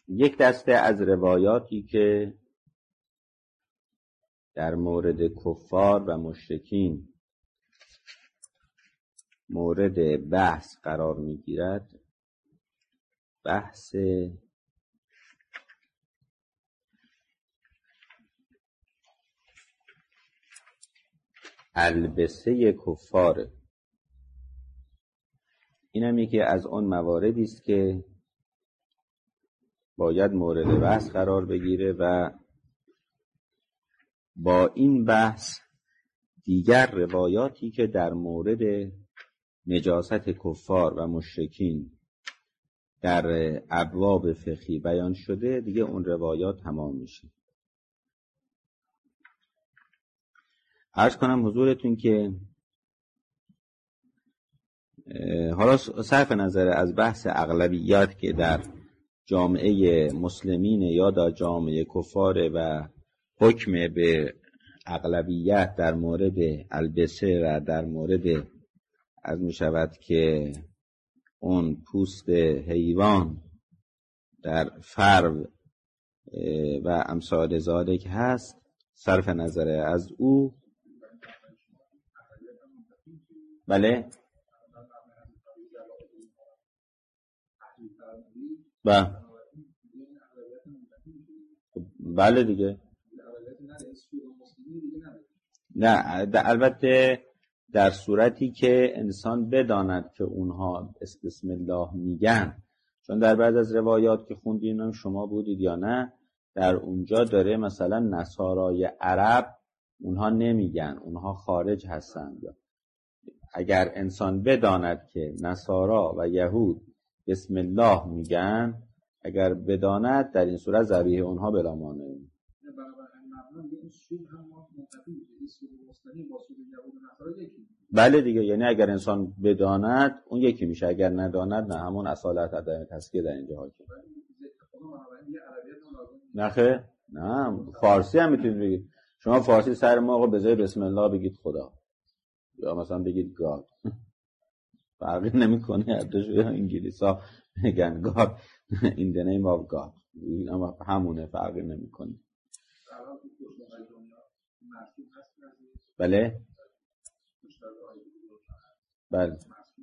یک دسته از روایاتی که در مورد کفار و مشرکین مورد بحث قرار می‌گیرد، بحث البسه کفاره. این هم یکی از اون مواردی است که باید مورد بحث قرار بگیره و با این بحث دیگر روایاتی که در مورد نجاست کفار و مشرکین در ابواب فقهی بیان شده دیگه اون روایات تمام میشه. عرض کنم حضورتون که حالا صرف نظر از بحث اغلبیت که در جامعه مسلمین یا در جامعه کفار و حکم به اغلبیت در مورد البسه و در مورد از می شود که اون پوست حیوان در فرو و امثال ذالک هست، صرف نظر از او بله بله دیگه نه البته در صورتی که انسان بداند که اونها بسم الله میگن، چون در بعض از روایات که خوندیم شما بودید یا نه، در اونجا داره مثلا نصارای عرب اونها نمیگن، اونها خارج هستند. اگر انسان بداند که نصارا و یهود بسم الله میگن، اگر بداند در این صورت ذبیح اونها بلا مانع. بله دیگه، یعنی اگر انسان بداند اون یکی میشه، اگر نداند نه، همون اصالت عدم تسکیه در اینجا حاکم. نخه نه، فارسی هم میتونید بگید. شما فارسی سر موقع به جای بسم الله بگید خدا، یا مثلا بگید گاد، فرقی نمیکنه. حدش انگلیسا میگن گاد in the name of God، اما همونه، فرقی نمیکنه. بله بله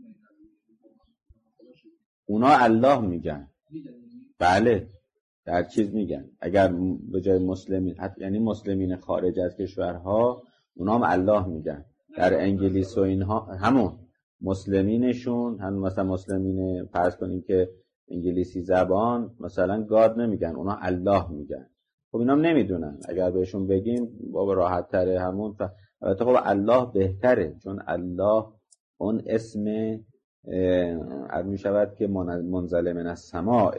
اونا الله میگن. بله در چیز میگن، اگر به جای مسلمین، یعنی مسلمین خارج از کشورها، اونا هم الله میگن. در انگلیس و اینها همون مسلمینشون، هم مثلا مسلمین فرض کنیم که انگلیسی زبان مثلا گاد نمیگن، اونا الله میگن. خب اینا هم نمیدونن، اگر بهشون بگیم بابا راحت تره همون. البته خب الله بهتره، چون الله اون اسم عرض می شود که منزل من السماء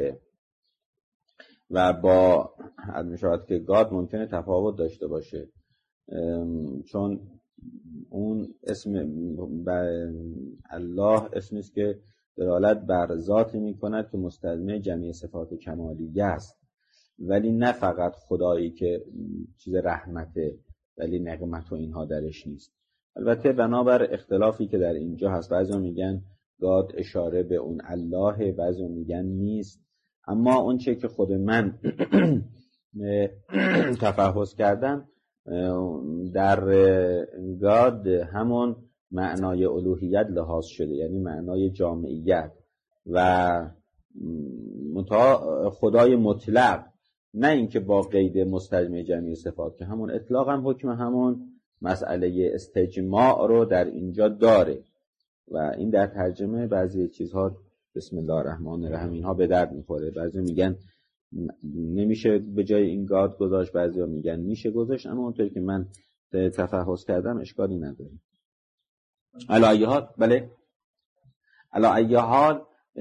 و با عرض می شود که گاد ممکنه تفاوت داشته باشه، چون اون اسم الله اسمی است که دلالت بر ذاتی می کند که مستلزم جمیع صفات کمالیه است، ولی نه فقط خدایی که چیز رحمته ولی نقمت و اینها درش نیست. البته بنابر اختلافی که در اینجا هست، بعضی میگن گاد اشاره به اون الله، بعضی میگن نیست. اما اون چه که خود من تفحص کردم، در گاد همون معنای الوهیت لحاظ شده، یعنی معنای جامعیت و خدای مطلق، نه اینکه با قید مستلزم جمیع صفات، که همون اطلاق هم حکم همون مسئله استجماع رو در اینجا داره. و این در ترجمه بعضی چیزها بسم الله الرحمن الرحیم اینها به درد میخوره. بعضی میگن نمیشه به جای این گاد گذاشت، بعضی ها میگن میشه گذاشت، اما اونطوری که من تفحص کردم اشکالی نداره. علی ای حال بله، علی ای حال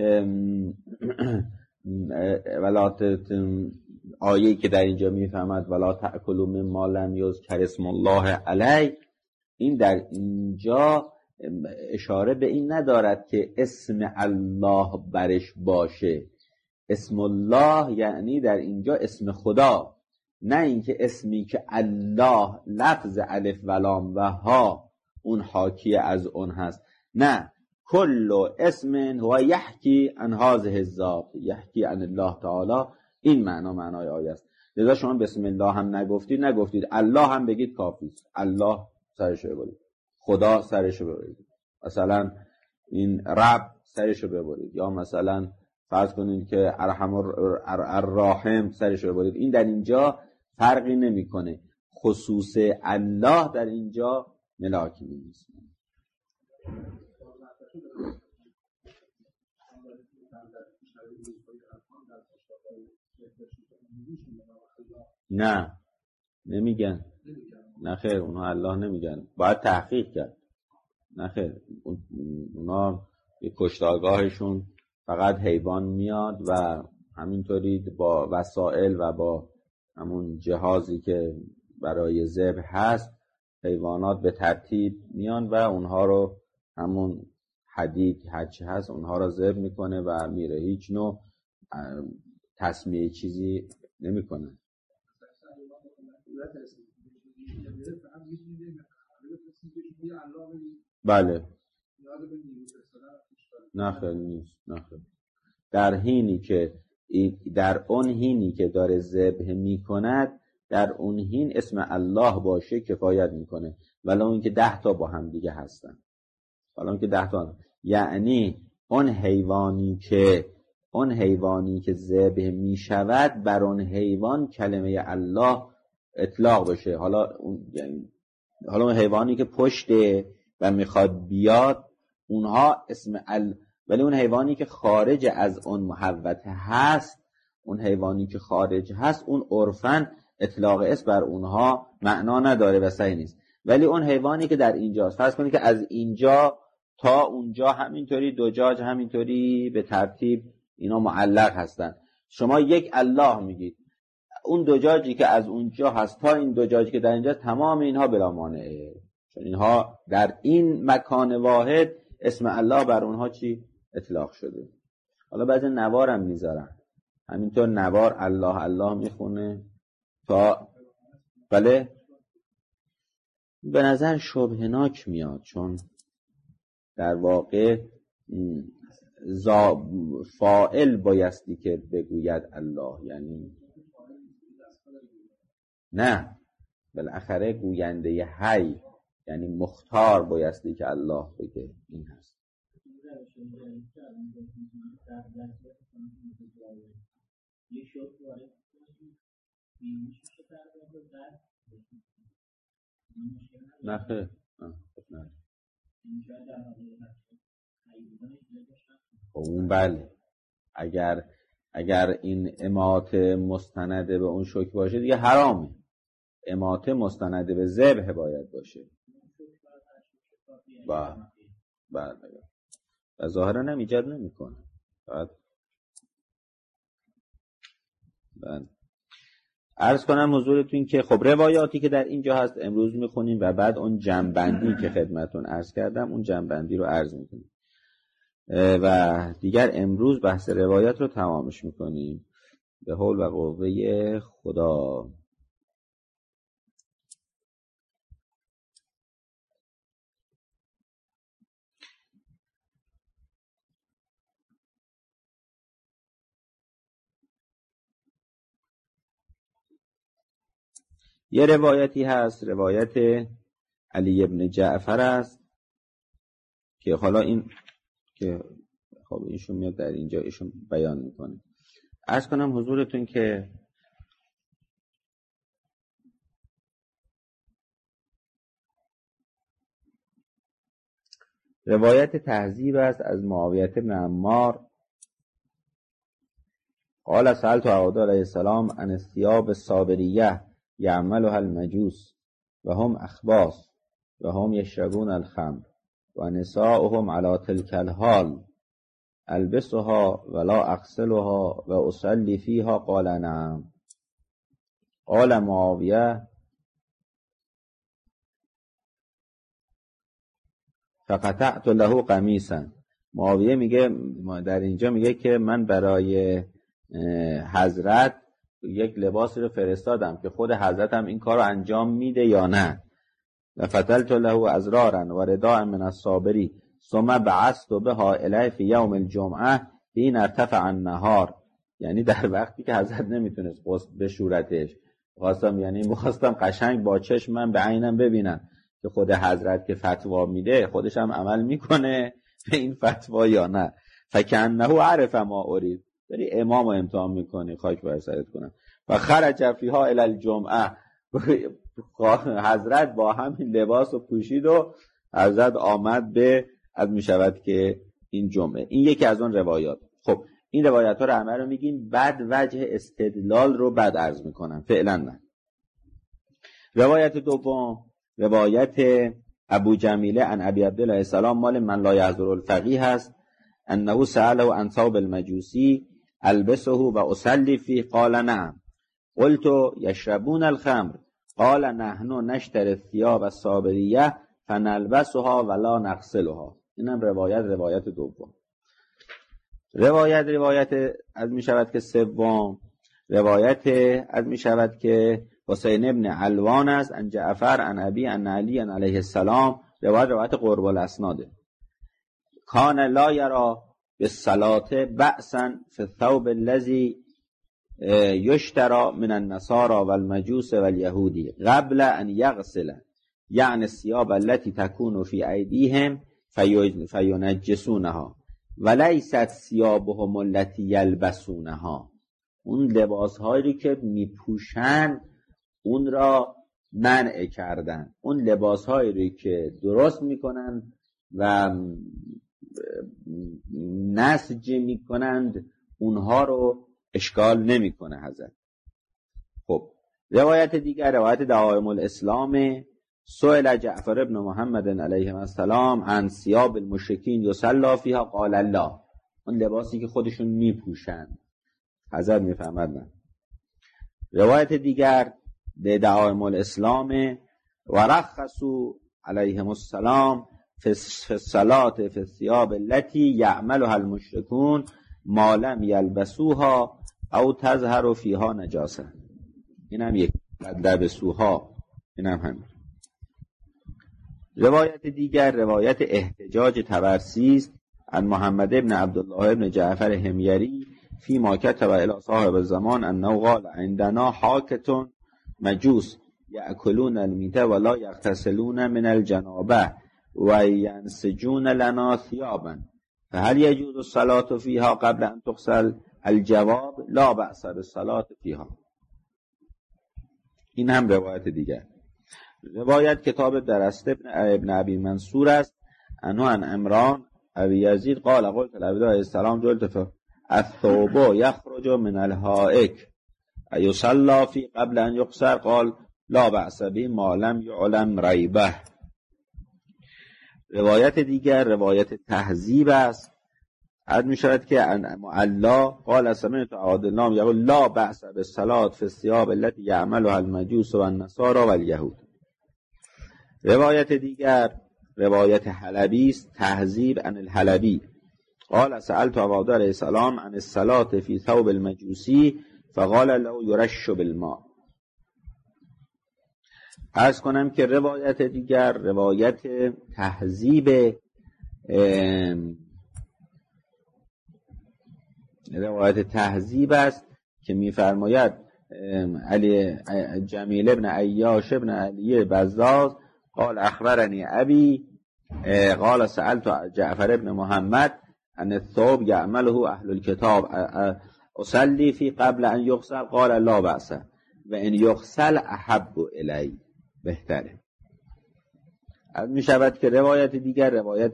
آیه‌ای که در اینجا میفهمد ولا تأکلوا مما لم یذکر اسم الله علیه، این در اینجا اشاره به این ندارد که اسم الله برش باشه. اسم الله یعنی در اینجا اسم خدا، نه اینکه اسمی که الله لفظ الف و لام و ها اون حاکی از اون هست. نه، کل اسم هو یحکی عن هذه الذات، یحکی عن الله تعالی. این معنای آیه است. لذا شما بسم الله هم نگفتید الله هم بگید کافی است. الله سرشو ببرید، خدا سرشو ببرید، مثلا این رب سرشو ببرید، یا مثلا فرض کنید که ارحم الراحم سرشو ببرید. این در اینجا فرقی نمیکنه. خصوص الله در اینجا ملاکی نیست. نه نمیگن، نه خیر، اونها الله نمیگن، باید تحقیق کرد. نه خیر، اونها کشتارگاهشون فقط حیوان میاد و همینطوری با وسایل و با همون جهازی که برای ذبح هست حیوانات به ترتیب میان و اونها رو همون حدید هرچی هست اونها رو ذبح میکنه و میره، هیچ نوع تسمیه چیزی نمیکنه. بله نخیر نیست، نخیر. در اون حینی که داره ذبح میکند، در اون حین اسم الله باشه کفایت میکنه، ولو اینکه 10 تا با هم دیگه هستن، ولو اینکه 10 تا، یعنی اون حیوانی که ذبح میشود بر اون حیوان کلمه الله اطلاق بشه. حالا اون حیوانی که پشته و میخواد بیاد اونها اسم ولی اون حیوانی که خارج از اون محوطه هست، اون حیوانی که خارج هست، اون عرفاً اطلاق اسم بر اونها معنا نداره و صحیح نیست. ولی اون حیوانی که در اینجاست، فرض کنید که از اینجا تا اونجا همینطوری دجاج همینطوری به ترتیب اینا معلق هستن، شما یک الله میگید، اون دجاجی که از اونجا هست تا این دجاجی که در اینجا، تمام اینها بلا مانعه، چون اینها در این مکان واحد اسم الله بر اونها چی اطلاق شده. حالا بعضی نوارم میذارن، همینطور نوار الله الله میخونه تا بله به نظر شبهناک میاد، چون در واقع فاعل بایستی که بگوید الله، یعنی نه، بالاخره گوینده حی یعنی مختار بایستی که الله بگه. این هست. نه اون بله، اگر این امات مستنده به اون شوک باشه دیگه حرامه. امات مستنده به ذبح باید باشه. بله و ظاهرا هم ایجاد نمیکنه. بله. عرض کنم حضورتون که خب روایاتی که در اینجا هست امروز میخونیم و بعد اون جمع‌بندی که خدمتون عرض کردم اون جمع‌بندی رو عرض میکنیم و دیگر امروز بحث روایت رو تمامش میکنیم به حول و قوه خدا. یه روایتی هست، روایت علی ابن جعفر است که حالا این که خب ایشون میاد در اینجا ایشون بیان میکنه. عرض کنم حضورتون که روایت تهذیب است از معاویه بن عمار قال سألت عبد علیه السلام عن الثياب الصابریه یعملها المجوس و هم اخباث و هم یشربون الخمر و نساؤهم على تلك الحال البسها ولا اغسلها و اصلي فيها قال نعم. قال معاویه فقطعت له قمیصا. معاویه میگه در اینجا میگه که من برای حضرت یک لباس رو فرستادم که خود حضرت هم این کار رو انجام میده یا نه. و فتلت له ازرارا و رداء من الصابری ثم بعثت بها الیه فی یوم الجمعه حین ارتفع النهار یعنی در وقتی که حضرت نمیتونست غسل بشورتش، میخواستم قشنگ با چشم من به عینم ببینم که خود حضرت که فتوا میده خودش هم عمل میکنه به این فتوا یا نه. فکأنه عرف ما ارید. داری امامو امتحان میکنی، خاک بر سرت کنم. و خرج فیها الی الجمعه، حضرت با همین لباس رو پوشید و حضرت آمد به از میشود که این جمعه. این یکی از اون روایات. خب این روایت ها رو همه رو میگیم، بعد وجه استدلال رو بعد عرض میکنم، فعلا نه. روایت دوم روایت ابو جمیله عن ابی عبدالله السلام مال من لا یحضر الفقیه هست، انه سأله عن ثوب المجوسی البسه و اصلی فیه قال نعم قلت یشربون الخمر قال نحن نشتری الثياب الصابریه فنلبسها ولا نغسلها. اینم روایت دوم. روایت از می شود که سوم روایت از می شود که حسین ابن علوان است عن جعفر عن ابی عن علی علیه السلام. روایت قرب الاسناده. کان لا یرا بالصلاة بأسا فی الثوب الذی یشترى من النصارى والمجوس والیهودی قبل ان یغسل، یعنی الثياب التي تكون في ایدیهم فینجسونها ولیست ثيابهم التي یلبسونها. اون لباس هایی که میپوشن اون را منع کردن، اون لباس هایی که درست میکنن و نسج میکنند اونها رو اشکال نمیکنه حضرت. خب روایت دیگر روایت دعائم الاسلام. سئل جعفر ابن محمد علیه السلام عن ثياب المشرکین یصلی فیها قال الله. اون لباسی که خودشون میپوشن حضرت میفهمدن. روایت دیگر به دعائم الاسلام و رخصوا علیهم السلام فی الصلاة فی الثياب التي یعملها المشركون ما لم یلبسوها او تظهر فیها نجاسه. اینم یک لبسوها، اینم همین. روایت دیگر روایت احتجاج طبرسی است عن محمد ابن عبدالله ابن جعفر حمیری فی ما کتب الی صاحب الزمان انه قال عندنا حاکة مجوس یأکلون المیت ولا یغتسلون من الجنابه و ینسجون لنا ثیابا فهل یجوز الصلاة فیها قبل ان تغسل؟ الجواب لا بأس بالصلاة فیها. این هم روایت دیگر. روایت کتاب درست ابن ابی منصور است انه عن عمران ابی یزید قال قلت لعبد علیه السلام جلت الثوب یخرج من الحائک یصلی فی قبل ان یغسل قال لا بأس به ما لم یعلم ریبه. روایت دیگر روایت تهذیب است. عد می شود که معلا قال سمعت عبدالله یقول لا بأس بالصلاة فی الثياب التي یعملها المجوس والنصارى والیهود. روایت دیگر روایت حلبی است. تهذیب عن الحلبی قال سألت عبد علیه السلام عن الصلاة فی ثوب المجوسی فقال له یرش بالماء. عرض کنم که روایت دیگر روایت تهذیب است که می‌فرماید علی جمیل ابن عیاش ابن علی بزاز قال اخبرني ابي قال سألت جعفر ابن محمد ان الثوب يعمله اهل الكتاب اصلي في قبل ان يغسل قال لا بأس و ان یغسل احب الی، بهتره. می شود که روایت دیگر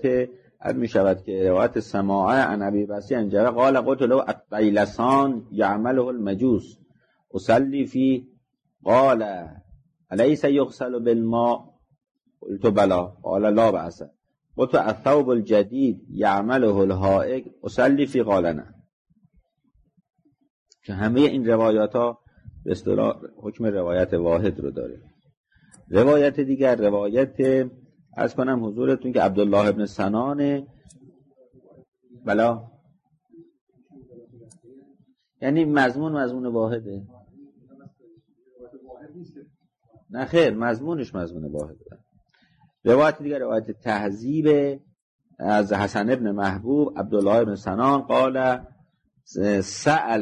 روایت سماعه عن ابی بصری عن جابر قال قلت له الطیلسان یعمله المجوس اصلي فی قال الیس یغسل بالماء قلت بلا قال لا بأس قلت الثوب الجدید یعمله الحائک اصلي فی قال نه. که همه این روایات ها به اصطلاح حکم روایت واحد رو داره. روایت دیگر روایت از کنم حضورتون که عبدالله ابن سنان بلا، یعنی مضمون واحده. نه خیر، مضمونش مضمون واحده. روایت دیگر روایت تهذیب از حسن ابن محبوب عبدالله ابن سنان قال سأل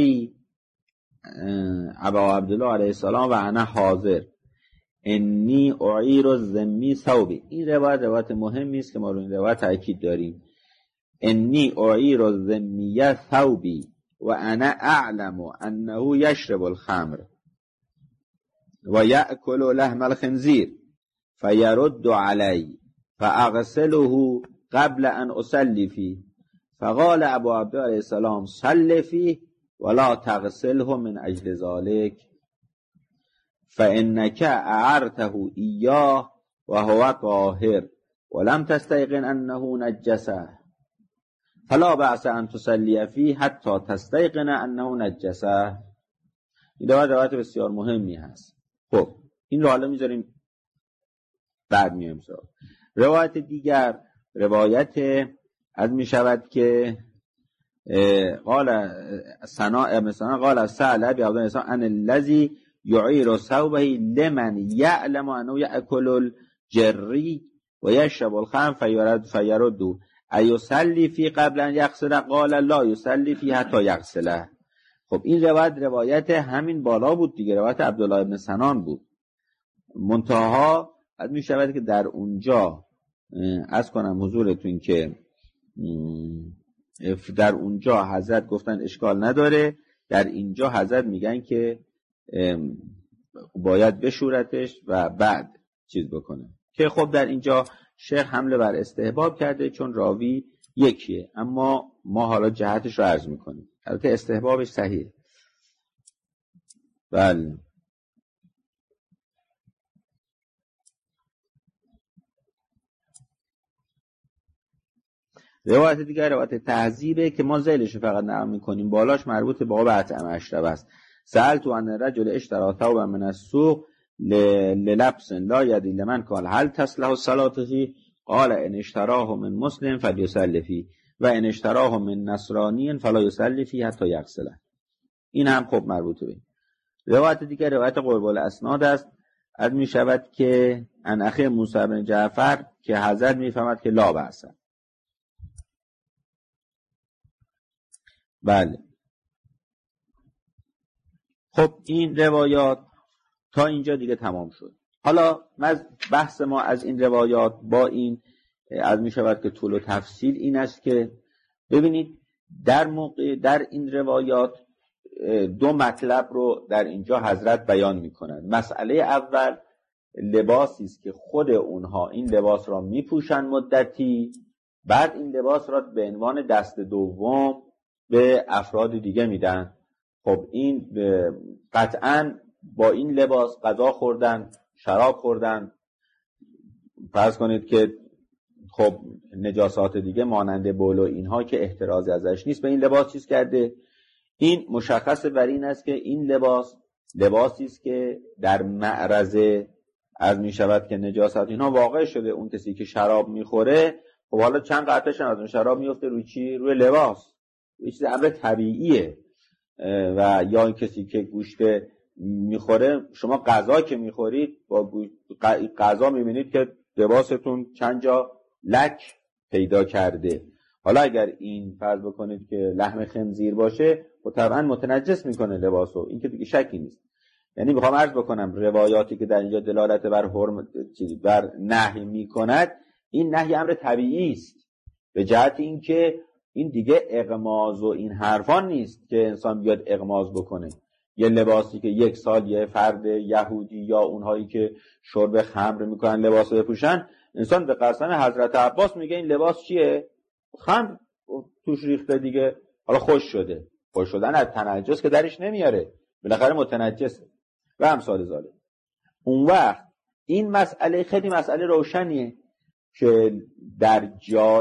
ابا عبدالله علیه السلام و انا حاضر انی اعیر الذمی ثوبی. این روایت مهمی است که ما رو این روایت تاکید داریم. انی اعیر الذمی ثوبی و انا اعلم انه یشرب الخمر و یأکل لحم الخنزیر فیرد علی فاغسله قبل ان اصلی فیه فقال ابو عبدالله علیه السلام صل فیه ولا تغسله من اجل ذلك فانك اعرته ایاه وهو طاهر ولم تستيقن انه نجسه فلا بأس ان تصلی فیه حتی تستيقن انه نجسه. این روایت بسیار مهمی هست. خب این رو حالا میذاریم بعد میایم سراغ روایت دیگر. روایت از می شود که قال سنا مثلا قال سأل ابي عبد الله عن الذي يعير ثوبه لمن يعلم انه يأكل الجري ويشرب الخمر فيرد ايصلي في قبل ان يغسل قال لا يصلي في حتى يغسله. خب این روایت همین بالا بود دیگه، روایت عبدالله بن سنان بود. منتها از می شود که در اونجا از کنم حضورتون که در اونجا حضرت گفتن اشکال نداره، در اینجا حضرت میگن که باید بشورتش و بعد چیز بکنه، که خب در اینجا شیخ حمله بر استحباب کرده چون راوی یکیه، اما ما حالا جهتش رو عرض میکنیم. البته استحبابش صحیحه. بله روایت دیگر روایت تهذیبه که ما ذیلش فقط نقل میکنیم، بالاش مربوط به باب اطعمه اشرب است. سألت عن الرجل اشترى ثوبا من السوق للبس لا يدري لمن قال هل تصلح الصلاة فيه قال ان اشتراه من مسلم فليصلي فيه و ان اشتراه من نصرانی فلا يصلي فيه حتى يغسله. این هم خب مربوط به روایت دیگر روایت قرب الاسناد است. از می شود که ان اخی موسی بن جعفر که حضرت میفهمد که لا بأس. بله خب این روایات تا اینجا دیگه تمام شد. حالا بحث ما از این روایات با این از می شود که طول و تفصیل این است که ببینید در این روایات دو مطلب رو در اینجا حضرت بیان می کنند. مسئله اول لباسی است که خود اونها این لباس را می پوشند مدتی، بعد این لباس را به عنوان دست دوم به افراد دیگه میدن. خب این قطعاً با این لباس غذا خوردن، شراب خوردن، فرض کنید که خب نجاسات دیگه مانند بول و اینها که احتراز ازش نیست به این لباس چیز کرده. این مشخص بر این است که این لباسی است که در معرض از می شود که نجاسات اینها واقع شده. اون کسی که شراب میخوره خب حالا چند قطره‌ش از اون شراب میفته روی چی؟ روی لباس. این چیز امر طبیعیه. و یا این کسی که گوشت میخوره، شما غذا که میخورید با غذا میبینید که لباستون چند جا لک پیدا کرده. حالا اگر این فرض بکنید که لحم خنزیر باشه و طبعا متنجس میکنه لباسو، این که دیگه شکی نیست. یعنی میخوام عرض بکنم روایاتی که در اینجا دلالت بر نهی میکند، این نهی امر طبیعی است، به جهت اینکه این دیگه اغماز و این حرفان نیست که انسان بیاد اغماز بکنه. یه لباسی که یک سال یه فرد یهودی یا اونهایی که شرب خمر میکنن لباس بپوشن، انسان به قسم حضرت عباس میگه این لباس چیه؟ خمر توش ریخته دیگه، حالا خوش شدن از تنجس که درش نمیاره، بالاخره متنجسه و امثال ذالک. اون وقت این مسئله خیلی مسئله روشنیه که در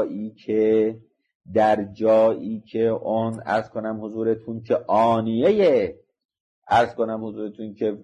جایی که اون عرض کنم حضورتون که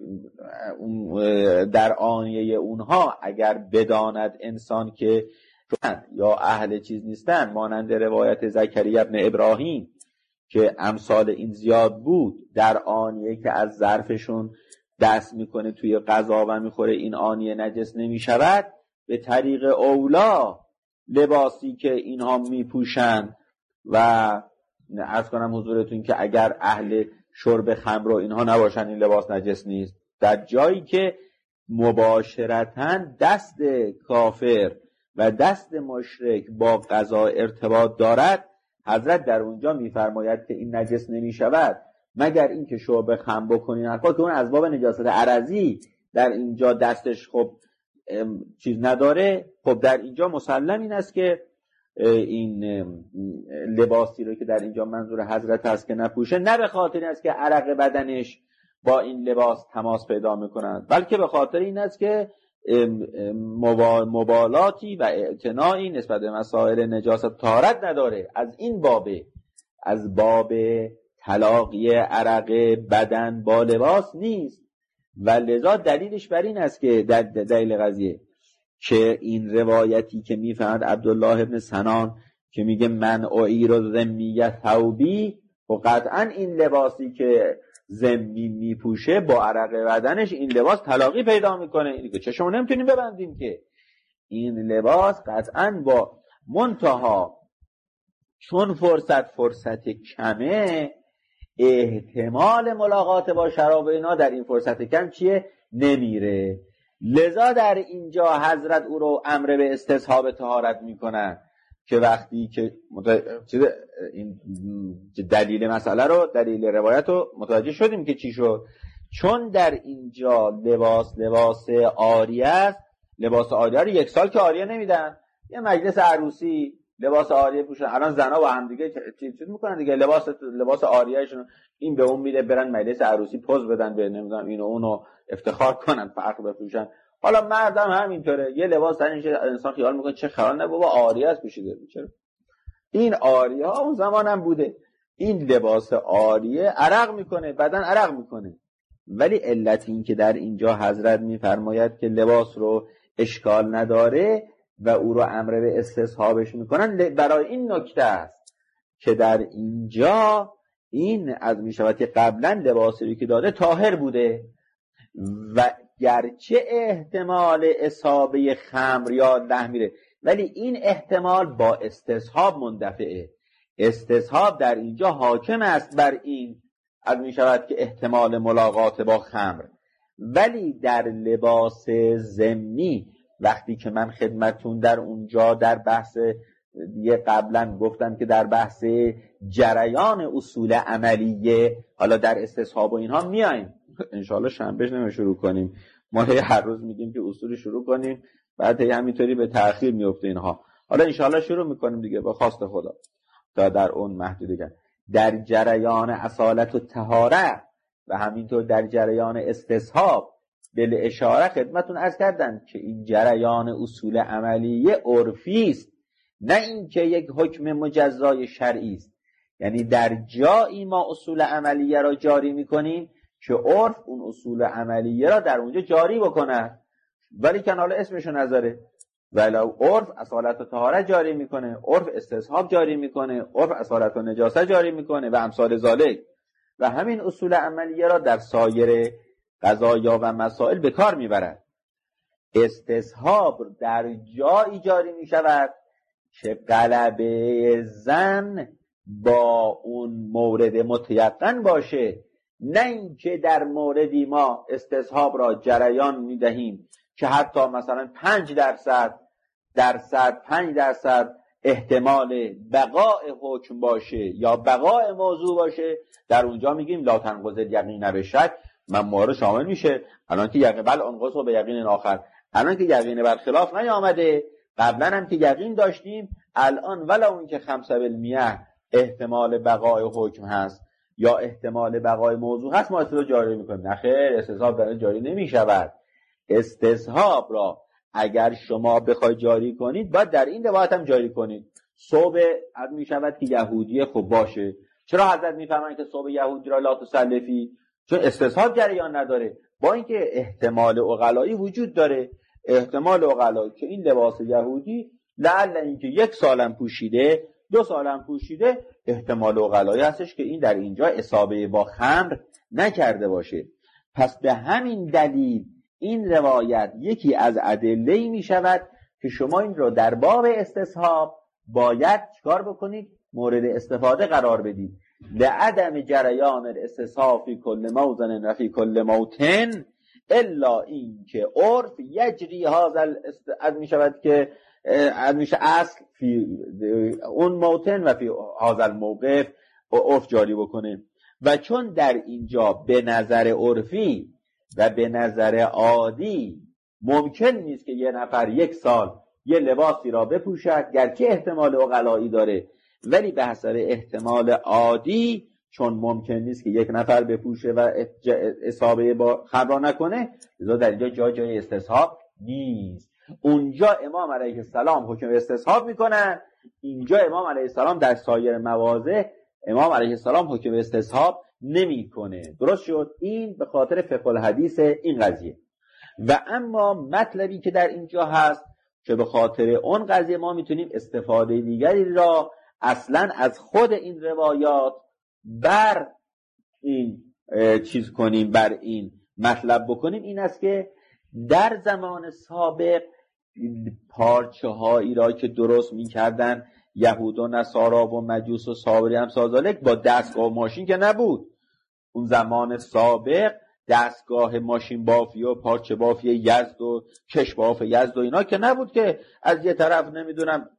در آنیه اونها اگر بداند انسان که یا اهل چیز نیستن، مانند روایت زکریا ابن ابراهیم که امثال این زیاد بود، در آنیه که از ظرفشون دست میکنه توی غذا و میخوره این آنیه نجس نمیشود، به طریق اولا لباسی که اینها میپوشن و عرض کنم حضورتون که اگر اهل شرب خمر و اینها نباشن این لباس نجس نیست. در جایی که مباشرتاً دست کافر و دست مشرک با قضا ارتباط دارد، حضرت در اونجا میفرماید که این نجس نمی شود مگر اینکه شرب خمر بکنین حقا که اون از باب نجاست عرضی در اینجا دستش خب چیز نداره. خب در اینجا مسلم این است که این لباسی رو که در اینجا منظور حضرت است که نپوشه، نه به خاطر است که عرق بدنش با این لباس تماس پیدا میکنند، بلکه به خاطر این است که مبالاتی و اعتنایی نسبت به مسائل نجاست طهارت نداره. از باب تلاقی عرق بدن با لباس نیست و لذا دلیلش بر این است که در دلیل قضیه که این روایتی که میفهمد عبدالله ابن سنان که میگه من اعیر ذمی ثوبی، و قطعا این لباسی که ذمی میپوشه با عرق بدنش این لباس تلاقی پیدا میکنه، اینی که چشمون نمیتونیم ببندیم که این لباس قطعا با منتها چون فرصت کمه، احتمال ملاقات با شراب اینا در این فرصت کم چیه؟ نمیره. لذا در اینجا حضرت او رو امر به استصحاب طهارت میکنن که وقتی که این دلیل مسئله رو، دلیل روایت رو متوجه شدیم که چی شد. چون در اینجا لباس عاریه است، لباس عاریه رو یک سال که عاریه نمیدن، یه مجلس عروسی لباس عاریه پوشن. الان زنا با هم دیگه چیز میکنن دیگه، لباس عاریهشون این به اون میده برن مجلس عروسی پوز بدن به نمیدونم اینو اونو افتخار کنن، فرق بپوشن. حالا مردم همینطوره، یه لباس تنش انسان خیال میکنه چه خبر، نه بابا عاریه است پوشیده. چرا این عاریه ها اون زمان هم بوده. این لباس عاریه عرق میکنه، بدن عرق میکنه، ولی علت این که در اینجا حضرت میفرماید که لباس رو اشکال نداره و او رو امر به استصحابش میکنن برای این نکته است که در اینجا این از میشود که قبلا لباسی که داده طاهر بوده و گرچه احتمال اصابه خمر یا لحمیره، ولی این احتمال با استصحاب مندفعه. استصحاب در اینجا حاکم است بر این از میشود که احتمال ملاقات با خمر. ولی در لباس ذمی وقتی که من خدمتون در اونجا در بحث دیگه قبلا گفتم که در بحث جریان اصول عملیه، حالا در استصحاب و اینها میایم انشاءالله شنبهش نمی شروع کنیم، ما هر روز میگیم که اصول شروع کنیم بعد همینطوری به تأخیر میفته اینها. حالا انشاءالله شروع میکنیم دیگه با خواست خدا تا در اون محدودیت در جریان اصالت و طهارت و همینطور در جریان استصحاب بل اشاره خدمتون عرض کردن که این جریان اصول عملیه عرفی است، نه اینکه یک حکم مجزای شرعی است. یعنی در جایی ما اصول عملیه را جاری میکنیم که عرف اون اصول عملیه را در اونجا جاری بکنه، ولی که حالا اسمشو نذاره. ولی عرف اصالت و طهارت جاری میکنه، عرف استصحاب جاری میکنه، عرف اصالت و نجاست جاری میکنه و امثال ذالک، و همین اصول عملیه را در سایر قضایا و مسائل به کار میبرد. استصحاب در جایی جاری میشود که غلبه زن با اون مورد متیقن باشه، نه اینکه در موردی ما استصحاب را جریان میدهیم که حتی مثلا 5% احتمال بقاء حکم باشه یا بقاء موضوع باشه، در اونجا میگیم لا تنقض الیقین بشک، من مورد شامل میشه. الان که یقین بل انقض به یقین آخر، الان که یقین بر خلاف نیامده، قبلا هم که یقین داشتیم، الان ولو اون که 5% احتمال بقاء حکم هست یا احتمال بقای موضوع هست ما استصحاب جاری میکنیم. نخیر، استصحاب برای جاری نمیشود. استصحاب را اگر شما بخواید جاری کنید باید در این روایت هم جاری کنید. صوب از میشود که یهودی خوب باشه. چرا حضرت میفرمایند که صوب یهودی را لا تسلفی؟ چون استصحاب جریان نداره، با اینکه احتمال عقلایی وجود داره، احتمال عقلایی که این لباس یهودی لعل اینکه 1 سالم پوشیده 2 سالم پوشیده، احتمال عقلایی هستش که این در اینجا اصابه با خمر نکرده باشه. پس به همین دلیل این روایت یکی از ادله‌ای می شود که شما این رو در باب استصحاب باید چیکار بکنید؟ مورد استفاده قرار بدید. لعدم جریان الاستصحاب فی کل موزن و فی کل موطن الا این که عرف یجری هذا از می شود که از میشه اصل فی اون موطن و فی هذا الموقف عرف جاری بکنه. و چون در اینجا به نظر عرفی و به نظر عادی ممکن نیست که یه نفر 1 سال یه لباسی را بپوشد، گرچه احتمال عقلایی داره، ولی به حسب احتمال عادی چون ممکن نیست که 1 نفر بپوشه و اصابه با خبر نکنه، لذا در اینجا جای استصحاب نیست. اونجا امام علیه السلام حکم استصحاب میکنن، اینجا امام علیه السلام در سایر مواضع امام علیه السلام حکم استصحاب نمیکنه. درست شد؟ این به خاطر فقه الحدیث این قضیه. و اما مطلبی که در اینجا هست که به خاطر اون قضیه ما میتونیم استفاده دیگری را اصلا از خود این روایات بر این چیز کنیم، بر این مطلب بکنیم، این است که در زمان سابق پارچه هایی را که درست میکردن یهود و نصارا و مجوس و سابری هم سازالک با دستگاه و ماشین که نبود. اون زمان سابق دستگاه ماشین بافی و پارچه بافی یزد و کش باف یزد و اینا که نبود که از یه طرف نمیدونم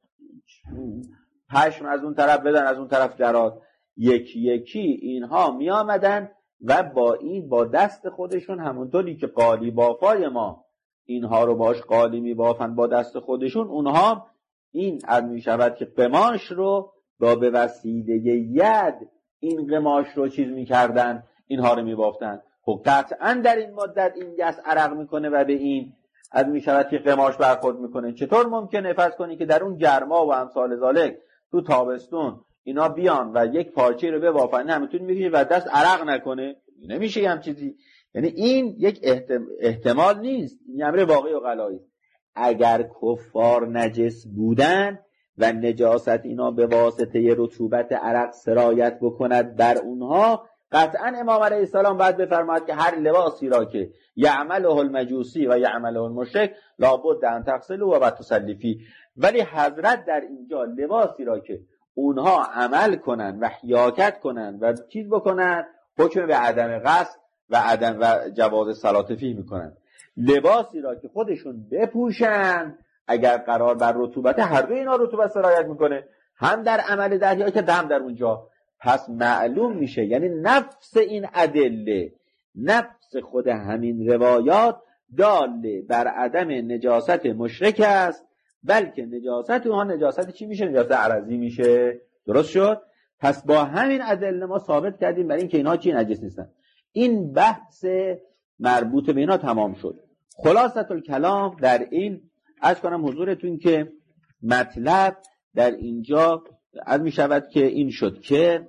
پشم از اون طرف بدن از اون طرف درات. یکی یکی اینها می آمدن و با دست خودشون، همونطوری که قالی بافای ما اینها رو باش قالی می بافن با دست خودشون، اونها این از می شود که قماش رو با به وسیله ید این قماش رو چیز می کردن، اینها رو می بافتن. خب قطعا در این مدت این دست عرق میکنه و به این از می شود که قماش برخورد میکنه. چطور ممکنه فرض کنی که در اون گرما و امثال ذالک تو تابستون اینا بیان و یک پارچه رو ببافن همینطور میگه و دست عرق نکنه؟ نمیشه هم چیزی. یعنی این یک احتمال نیست، این امر واقعی و غلایی. اگر کفار نجس بودن و نجاست اینا به واسطه رطوبت عرق سرایت بکند بر اونها، قطعا امام علیه السلام باید بفرماید که هر لباسی را که یعمله المجوسی و یعمله المشرک لابد ان تغسله و تصلی فیه. ولی حضرت در اینجا لباسی را که اونها عمل کنن و حیاکت کنن و چیز بکنن، حکم به عدم غسل و عدم و جواز صلات فیه میکنن. لباسی را که خودشون بپوشن اگر قرار بر رطوبت، هر دو اینا رطوبت سرایت میکنه، هم در عمل در حیاکت هم در اونجا. پس معلوم میشه یعنی نفس این ادله، نفس خود همین روایات داله بر عدم نجاست مشرک است، بلکه نجاست اونها نجاست چی میشه؟ نجاست عرضی میشه. درست شد؟ پس با همین ادله ما ثابت کردیم برای اینکه اینها چی نجس نیستن. این بحث مربوط به اینا تمام شد. خلاصه الکلام در این عرض کنم حضورتون که مطلب در اینجا عرض می شود که این شد که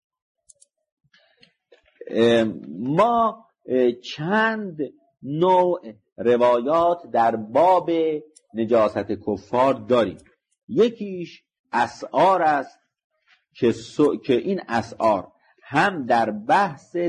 ما چند نوع روایات در باب نجاست کفار داریم. یکیش اسعار است که این اسعار هم در بحث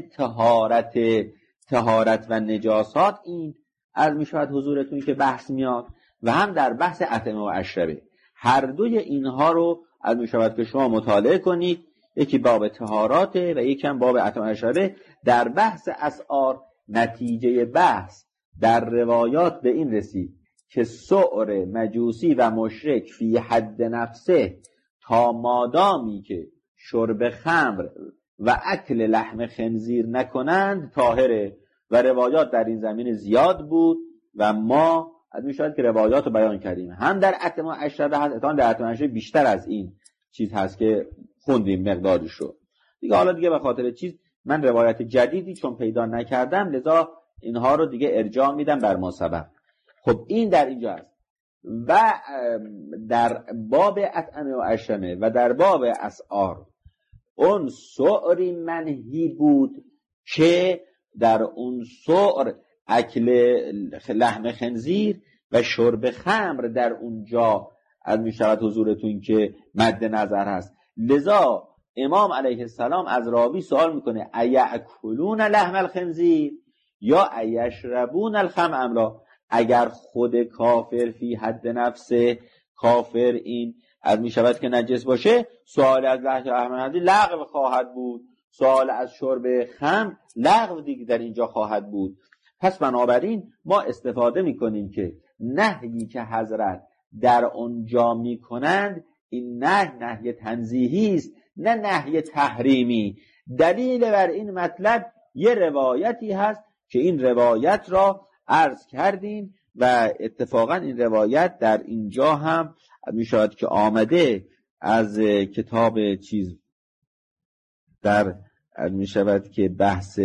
طهارت و نجاسات این عرض می شود حضورتون که بحث میاد، و هم در بحث اطعمه و اشربه. هر دوی اینها رو از می شود که شما مطالعه کنید، یکی باب طهاراته و یکی هم باب اطعمه و اشربه. در بحث اسعار نتیجه بحث در روایات به این رسید که سعر مجوسی و مشرک فی حد نفسه تا مادامی که شرب خمر و اکل لحم خنزیر نکنند طاهره، و روایات در این زمینه زیاد بود و ما از میشود که روایات رو بیان کردیم. هم در اطعمه و اشربه هست، در اطعمه و اشربه بیشتر از این چیز هست که خوندیم مقدارش رو دیگه. حالا دیگه به خاطر چیز من روایت جدیدی چون پیدا نکردم، لذا اینها رو دیگه ارجاع میدم بر ما سبق. خب این در اینجا هست. و در باب اطعمه و اشربه و در باب اسعار اون سعری منهی بود که در اون سعر اکل لحم خنزیر و شرب خمر در اونجا از می شود حضورتون که مد نظر هست. لذا امام علیه السلام از راوی سوال میکنه ایأکلون لحم الخنزیر یا ایشربون الخمر ام لا؟ اگر خود کافر فی حد نفسه کافر این از می شود که نجس باشه، سوال از لحظه احمد لغو خواهد بود، سوال از شرب خمر لغو دیگه در اینجا خواهد بود. پس بنابراین ما استفاده می کنیم که نهیی که حضرت در اونجا می کنند این نهی تنزیهی است، نه نهی تحریمی. دلیل بر این مطلب یه روایتی هست که این روایت را عرض کردیم و اتفاقا این روایت در اینجا هم می شود که آمده از کتاب چیز در می شود که بحث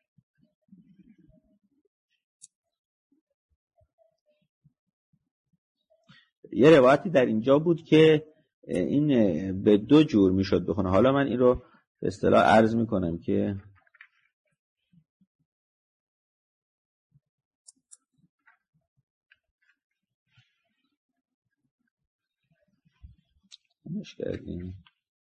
یه روایتی در اینجا بود که این به دو جور می شد بخونه. حالا من این رو به اصطلاح عرض می کنم که مش کردیم.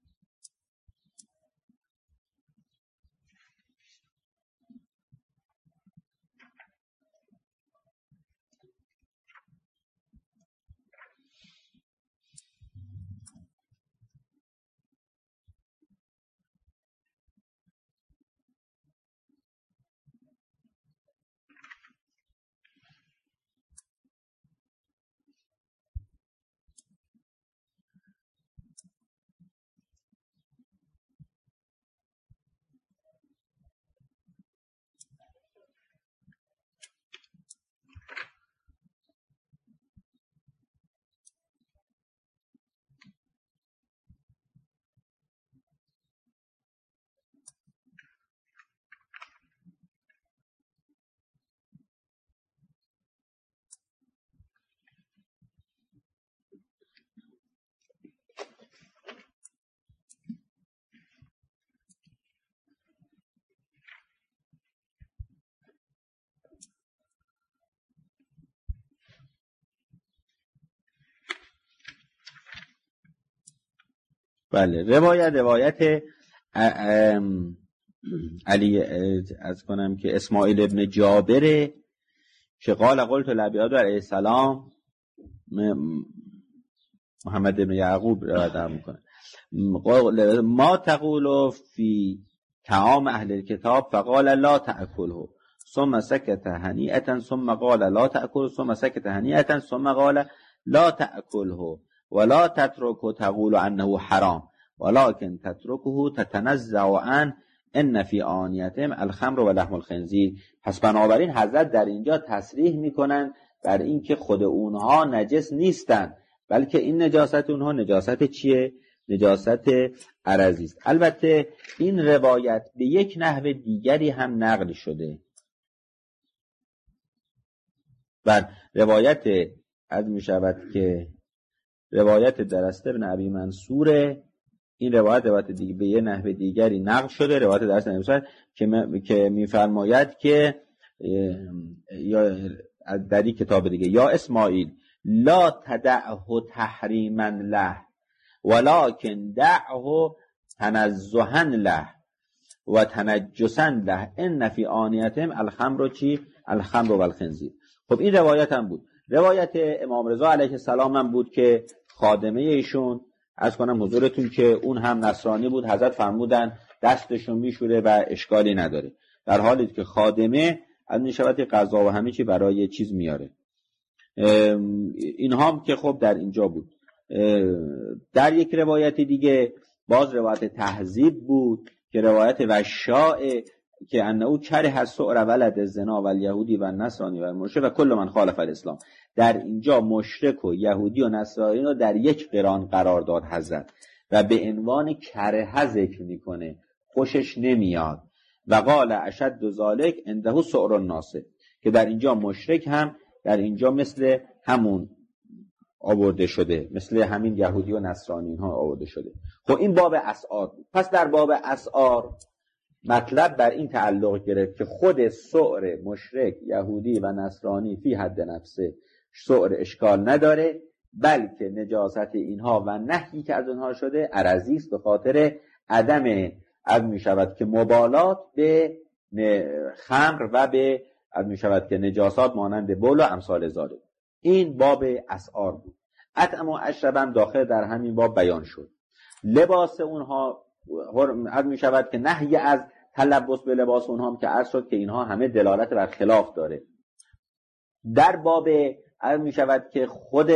بله، روایت علی از کنم که اسماعیل ابن جابر که قلت لابیاد علیه السلام، محمد ابن یعقوب روایت میکنه، ما تقول فی طعام اهل الكتاب فقال لا تأكله ثم سكت هنيئة ثم قال لا تأكله ثم سكت هنيئة ثم قال لا تأكله ولا تتركه تقول عنه حرام ولكن تتركه تتنزع عن ان فی آنیتهم الخمر و لحم الخنزیر. پس بنابراین حضرت در اینجا تصریح میکنن بر این که خود اونها نجس نیستن، بلکه این نجاست اونها نجاست چیه؟ نجاست عرضی است. البته این روایت به یک نحو دیگری هم نقل شده. بر روایت از می شود که روایت درسته بن ابی منصوره، این روایت دیگه به یه نحو دیگری نقل شده، روایت درسته نمیشه که میفرماید که یا در این کتاب دیگه یا اسماعیل لا تدعه تحریما له ولكن دعه تنزها له و تنجسا له ان فی آنیتهم الخمر چی؟ الخمر و الخنزیر. خب این روایت هم بود. روایت امام رضا علیه السلام هم بود که خادمه ایشون از کنم حضورتون که اون هم نصرانی بود، حضرت فرمودن دستشون میشوره و اشکالی نداره، در حالی که خادمه از میشود غذا و همه چی برای چیز میاره. اینها هم که خب در اینجا بود. در یک روایت دیگه باز روایت تهذیب بود که روایت وشاء که انه کره السعر ولد الزنا و الیهودی و النصرانی و المشرک و کل من خالف الاسلام. در اینجا مشرک و یهودی و نصرانی رو در یک قران قرار داد حضرت و به عنوان کره ذکر میکنه، خوشش نمیاد. و قال اشد ذلک عنده سعر الناس، که در اینجا مشرک هم در اینجا مثل همون آورده شده، مثل همین یهودی و نصرانی ها آورده شده. خب این باب اسعار بود. پس در باب اسعار مطلب بر این تعلق گرفت که خود سعر مشرک یهودی و نصرانی فی حد نفسه سعر اشکال نداره، بلکه نجاست اینها و نهی که از اونها شده عرضی است به خاطر عدم از می شود که مبالات به خمر و به از می شود که نجاسات مانند بول و امثال ذالک. این باب اسعار بود. اطعم و اشرب داخل در همین باب بیان شد. لباس اونها از می شود که نهی از تلبس به لباس اونها هم که عرض شد که اینها همه دلالت بر خلاف داره. در باب از می شود که خود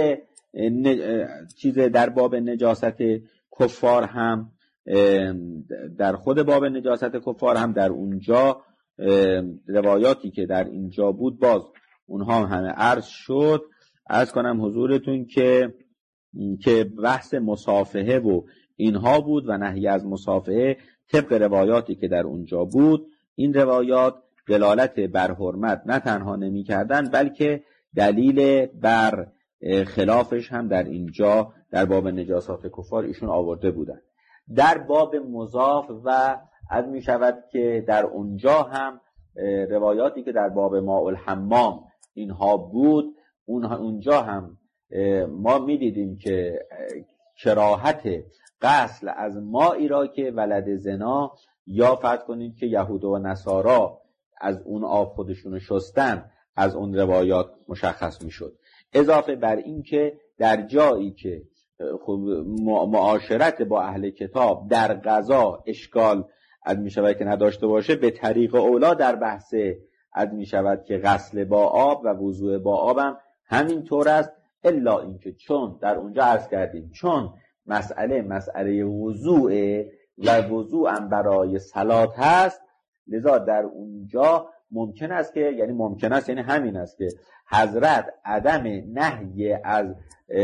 در باب نجاست کفار هم در خود باب نجاست کفار هم در اونجا روایاتی که در اینجا بود باز اونها همه عرض شد. عرض کنم حضورتون که بحث مصافحه و اینها بود و نهی از مصافحه طبق روایاتی که در اونجا بود. این روایات دلالت بر حرمت نه تنها نمی کردن بلکه دلیل بر خلافش هم در اینجا در باب نجاسات کفار ایشون آورده بودن. در باب مضاف و از می شود که در اونجا هم روایاتی که در باب ماء الحمام اینها بود اونجا هم ما می دیدیم که کراهت غسل از مائی را که ولد زنا یا فرض کنید که یهود و نصارا از اون آب خودشونو شستن از اون روایات مشخص می شد. اضافه بر این که در جایی که معاشرت با اهل کتاب در غذا اشکال از می شود که نداشته باشه به طریق اولا در بحث از می شود که غسل با آب و وضوء با آب هم همین طور است، الا اینکه چون در اونجا عرض کردیم چون مسئله وضوء و وضوء هم برای صلات هست لذا در اونجا ممکن است یعنی همین است که حضرت عدم نهی از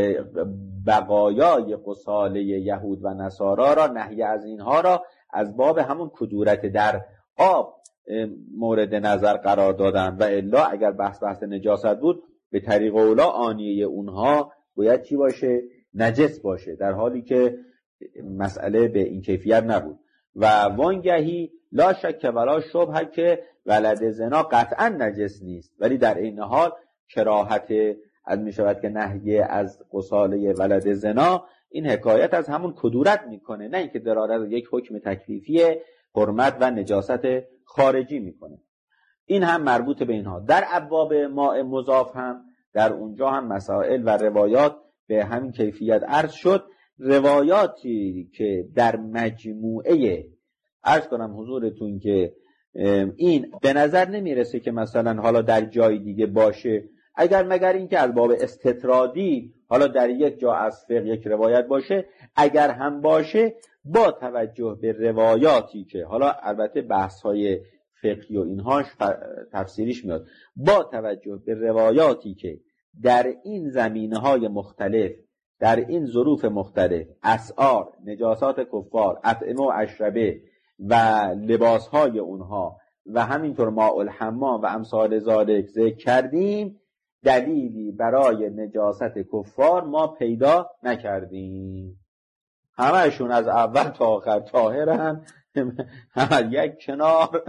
بقایای غساله یهود و نصارا را نهی از اینها را از باب همون کدورت در آب مورد نظر قرار دادن و الا اگر بحث نجاست بود به طریق اولا آنیه اونها باید چی باشه؟ نجس باشه، در حالی که مسئله به این کیفیت نبود. و وانگهی لا شک ولا شبهه که ولد زنا قطعا نجس نیست، ولی در این حال کراهت از می شود که نهی از غساله ولد زنا این حکایت از همون کدورت میکنه، نه اینکه دلالت یک حکم تکلیفی حرمت و نجاست خارجی میکنه. این هم مربوط به اینها. در ابواب ماء مضاف هم در اونجا هم مسائل و روایات به همین کیفیت عرض شد. روایاتی که در مجموعه عرض کنم حضورتون که این به نظر نمیرسه که مثلا حالا در جای دیگه باشه، مگر اینکه از باب استطرادی حالا در یک جا از فقه یک روایت باشه، اگر هم باشه با توجه به روایاتی که حالا البته بحث‌های فقهی و اینهاش تفسیریش میاد، با توجه به روایاتی که در این زمینه‌های مختلف در این ظروف مختلف اسعار، نجاسات کفار، اطعمه و اشربه و لباسهای اونها و همینطور ماء الحمام و امثال ذالک ذکر کردیم، دلیلی برای نجاست کفار ما پیدا نکردیم. همهشون از اول تا آخر طاهرن، همه یک کنار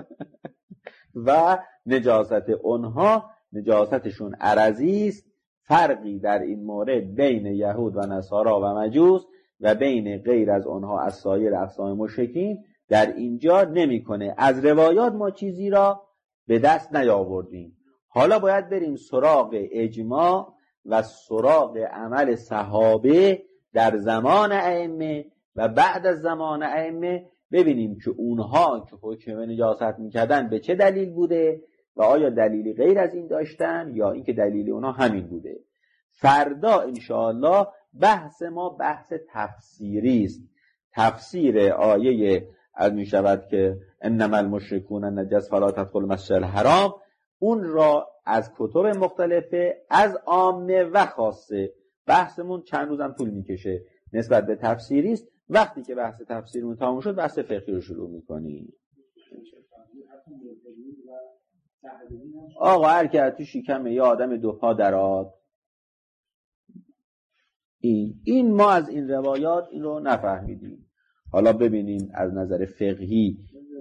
و نجاست اونها نجاستشون عرضی است. فرقی در این مورد بین یهود و نصارا و مجوس و بین غیر از اونها از سایر اقسام مشرکین در اینجا نمیکنه. از روایات ما چیزی را به دست نیاوردیم. حالا باید بریم سراغ اجماع و سراغ عمل صحابه در زمان ائمه و بعد از زمان ائمه، ببینیم که اونها که حکم نجاست میکردن به چه دلیل بوده و آیا دلیلی غیر از این داشتن یا اینکه دلیلی اونها همین بوده. فردا انشاءالله بحث ما بحث تفسیری است. تفسیر آیه از می شود که انما المشرکون نجس فلا تدخلوا المسجد الحرام، اون را از کتب مختلفه از عامه و خاصه بحثمون چند روزم طول میکشه نسبت به تفسیری است. وقتی که بحث تفسیرمون تموم شد بحث فقهی رو شروع میکنیم. آقا هر که تو شکم یه آدم دو پا درآد، این ما از این روایات این رو نفهمیدیم. حالا ببینیم از نظر فقهی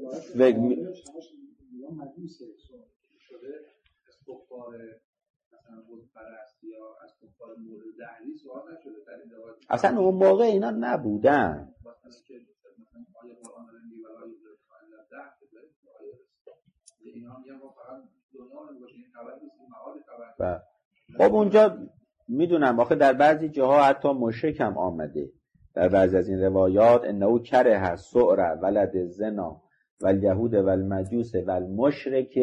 اصلا اون موقع اینا نبودن. خب اونجا میدونم آخه در بعضی جاها حتی مشرک هم آمده در بعضی از این روایات، انه کره هست سعر ولد زنا و الیهود و المجوس و المشرک.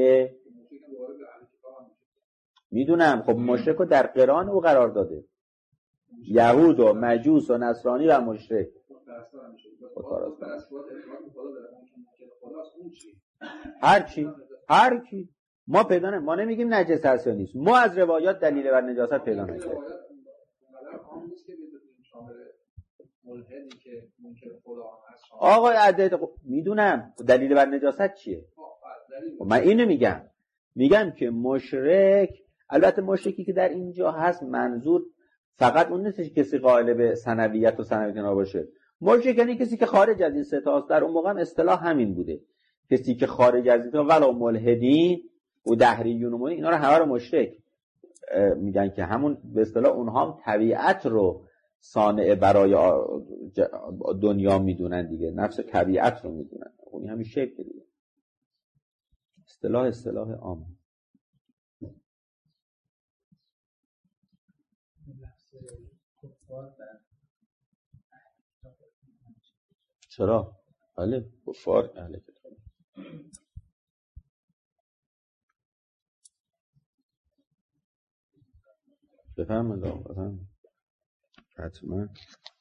میدونم خب مشرک رو در قران او قرار داده، یهود و مجوس و نصرانی و مشرک. هر کی ما پیدا نمی، ما نمیگیم نجس هست یا نیست، ما از روایات دلیل بر نجاست پیدا نکردیم. آقای عدد میدونم دلیل بر نجاست چیه؟ من اینو میگم که مشرک، البته مشرکی که در اینجا هست منظور فقط اون نیست که کسی قائل به ثنویت و ثنویت نباشه. مشرک یعنی کسی که خارج از این سه تاست. در اون موقع هم اصطلاح همین بوده، کسی که خارج از این تا ولو ملحدین و دهریون و اینا رو همه رو مشرک میگن، که همون به اصطلاح اونها هم طبیعت رو صانع برای دنیا میدونن دیگه، نفس طبیعت رو میدونن، اونی همین شکل دیگه. اصطلاح عام. چرا؟ بله کفار اهل کتاب. بفهمند حتما.